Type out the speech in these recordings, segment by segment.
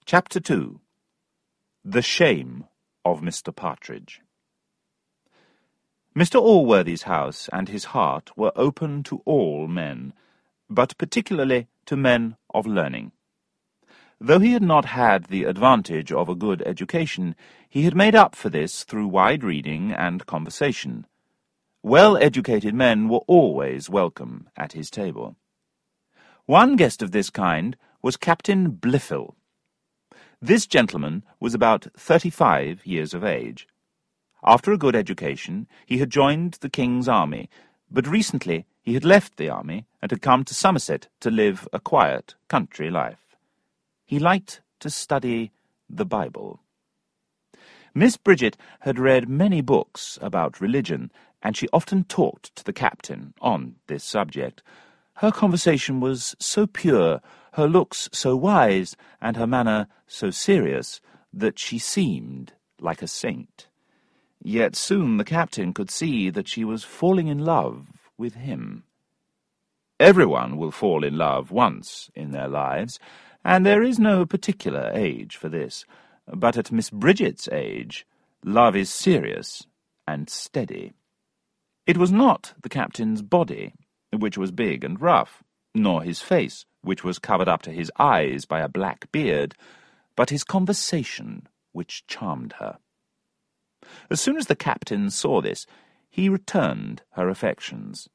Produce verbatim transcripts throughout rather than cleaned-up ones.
Chapter two. The Shame of Mister Partridge. Mister Allworthy's house and his heart were open to all men, but particularly to men of learning. Though he had not had the advantage of a good education, he had made up for this through wide reading and conversation. Well-educated men were always welcome at his table. One guest of this kind was Captain Blifil. This gentleman was about thirty-five years of age. After a good education, he had joined the King's army, but recently he had left the army and had come to Somerset to live a quiet country life. He liked to study the Bible. Miss Bridget had read many books about religion, and she often talked to the captain on this subject. Her conversation was so pure, her looks so wise, and her manner so serious, that she seemed like a saint. Yet soon the captain could see that she was falling in love with him. Everyone will fall in love once in their lives, and there is no particular age for this. But at Miss Bridget's age, love is serious and steady. It was not the captain's body, which was big and rough, nor his face, which was covered up to his eyes by a black beard, but his conversation, which charmed her. As soon as the captain saw this, he returned her affections.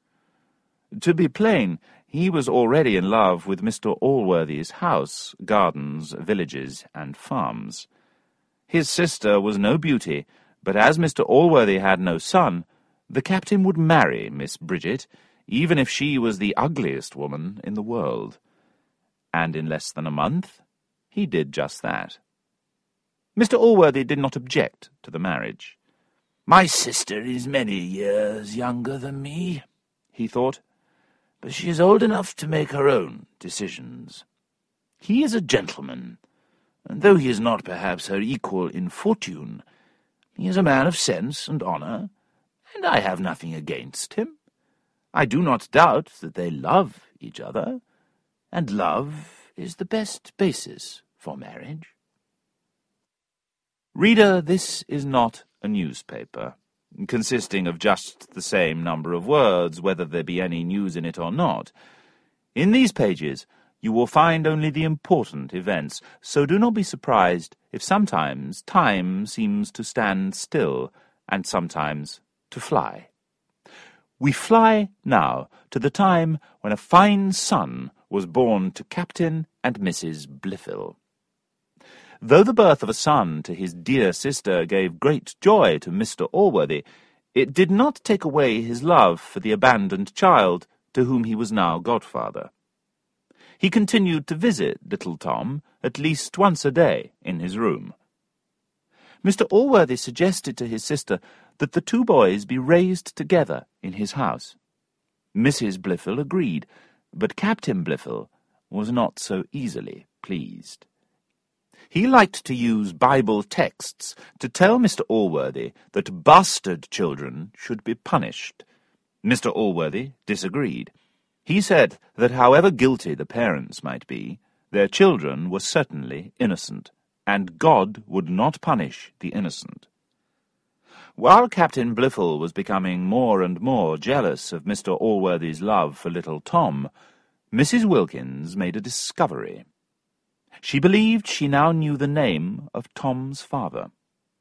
To be plain, he was already in love with Mister Allworthy's house, gardens, villages, and farms. His sister was no beauty, but as Mister Allworthy had no son, the captain would marry Miss Bridget, even if she was the ugliest woman in the world. And in less than a month, he did just that. Mister Allworthy did not object to the marriage. "My sister is many years younger than me," he thought, "but she is old enough to make her own decisions. He is a gentleman, and though he is not perhaps her equal in fortune, he is a man of sense and honour, and I have nothing against him. I do not doubt that they love each other, and love is the best basis for marriage." Reader, this is not a newspaper, consisting of just the same number of words, whether there be any news in it or not. In these pages you will find only the important events, so do not be surprised if sometimes time seems to stand still, and sometimes to fly. We fly now to the time when a fine son was born to Captain and Missus Blifil. Though the birth of a son to his dear sister gave great joy to Mister Allworthy, it did not take away his love for the abandoned child to whom he was now godfather. He continued to visit little Tom at least once a day in his room. Mister Allworthy suggested to his sister that the two boys be raised together in his house. Missus Blifil agreed, but Captain Blifil was not so easily pleased. He liked to use Bible texts to tell Mister Allworthy that bastard children should be punished. Mister Allworthy disagreed. He said that however guilty the parents might be, their children were certainly innocent, and God would not punish the innocent. While Captain Blifil was becoming more and more jealous of Mister Allworthy's love for little Tom, Missus Wilkins made a discovery. She believed she now knew the name of Tom's father.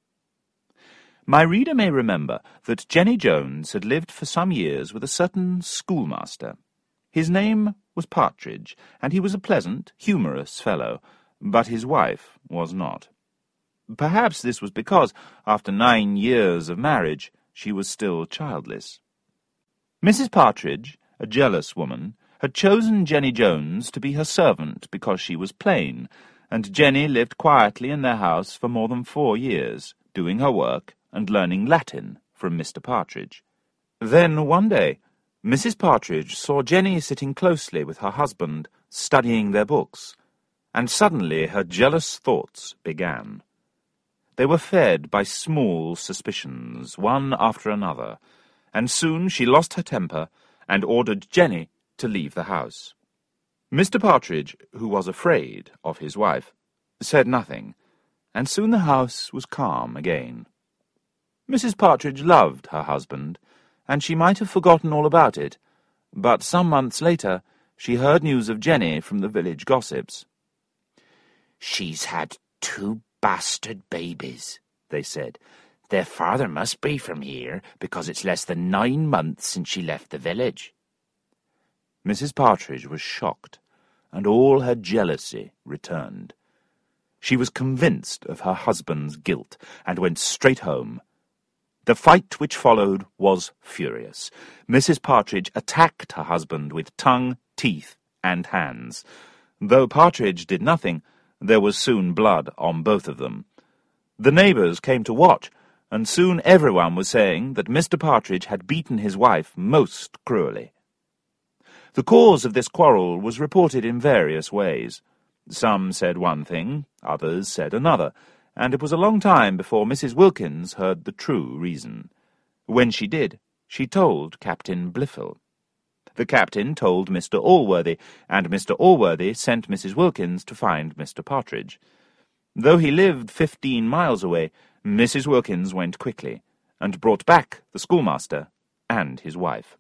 My reader may remember that Jenny Jones had lived for some years with a certain schoolmaster. His name was Partridge, and he was a pleasant, humorous fellow, but his wife was not. Perhaps this was because, after nine years of marriage, she was still childless. Missus Partridge, a jealous woman, had chosen Jenny Jones to be her servant because she was plain, and Jenny lived quietly in their house for more than four years, doing her work and learning Latin from Mister Partridge. Then, one day, Missus Partridge saw Jenny sitting closely with her husband, studying their books, and suddenly her jealous thoughts began. They were fed by small suspicions, one after another, and soon she lost her temper and ordered Jenny to leave the house. Mister Partridge, who was afraid of his wife, said nothing, and soon the house was calm again. Missus Partridge loved her husband, and she might have forgotten all about it, but some months later she heard news of Jenny from the village gossips. "She's had two bastard babies," they said. "Their father must be from here, because it's less than nine months since she left the village." Missus Partridge was shocked, and all her jealousy returned. She was convinced of her husband's guilt, and went straight home. The fight which followed was furious. Missus Partridge attacked her husband with tongue, teeth, and hands. Though Partridge did nothing, there was soon blood on both of them. The neighbours came to watch, and soon everyone was saying that Mister Partridge had beaten his wife most cruelly. The cause of this quarrel was reported in various ways. Some said one thing, others said another, and it was a long time before Missus Wilkins heard the true reason. When she did, she told Captain Blifil. The captain told Mister Allworthy, and Mister Allworthy sent Missus Wilkins to find Mister Partridge. Though he lived fifteen miles away, Missus Wilkins went quickly, and brought back the schoolmaster and his wife.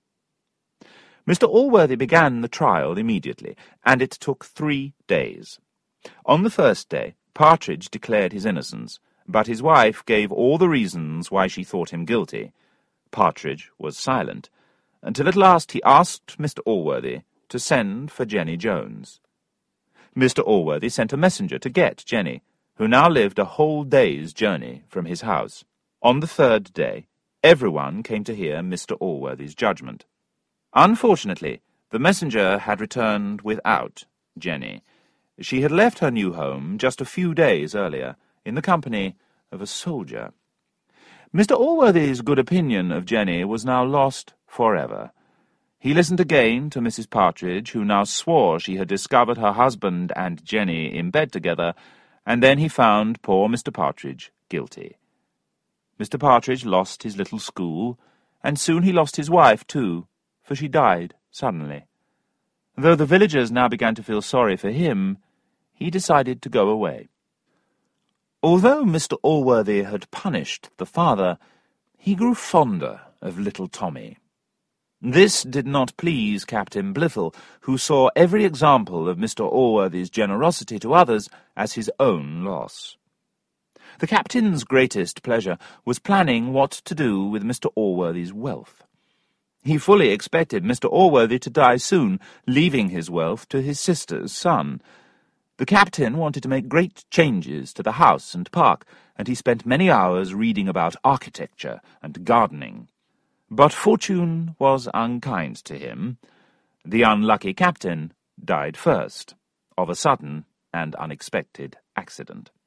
Mister Allworthy began the trial immediately, and it took three days. On the first day, Partridge declared his innocence, but his wife gave all the reasons why she thought him guilty. Partridge was silent, until at last he asked Mister Allworthy to send for Jenny Jones. Mister Allworthy sent a messenger to get Jenny, who now lived a whole day's journey from his house. On the third day, everyone came to hear Mister Allworthy's judgment. Unfortunately, the messenger had returned without Jenny. She had left her new home just a few days earlier, in the company of a soldier. Mister Allworthy's good opinion of Jenny was now lost forever. He listened again to Missus Partridge, who now swore she had discovered her husband and Jenny in bed together, and then he found poor Mister Partridge guilty. Mister Partridge lost his little school, and soon he lost his wife too, for she died suddenly. Though the villagers now began to feel sorry for him, he decided to go away. Although Mister Allworthy had punished the father, he grew fonder of little Tommy. This did not please Captain Blifil, who saw every example of Mister Allworthy's generosity to others as his own loss. The captain's greatest pleasure was planning what to do with Mister Allworthy's wealth. He fully expected Mister Allworthy to die soon, leaving his wealth to his sister's son. The captain wanted to make great changes to the house and park, and he spent many hours reading about architecture and gardening. But fortune was unkind to him. The unlucky captain died first, of a sudden and unexpected accident.